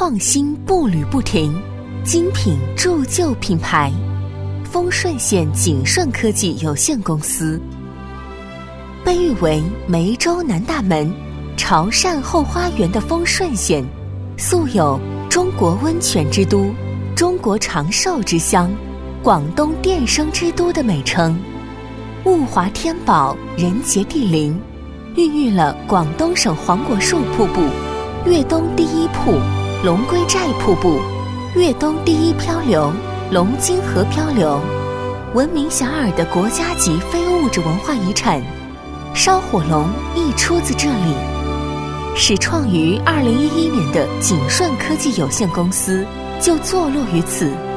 创新步履不停，精品铸就品牌丰顺县景顺科技有限公司。被誉为梅州南大门、潮汕后花园的丰顺县，素有中国温泉之都、中国长寿之乡、广东电声之都的美称。物华天宝，人杰地灵，孕育了广东省黄果树瀑布、粤东第一瀑、龙龟寨瀑布、粤东第一漂流、龙津河漂流，闻名遐迩的国家级非物质文化遗产烧火龙亦出自这里。始创于2011年的景顺科技有限公司就坐落于此。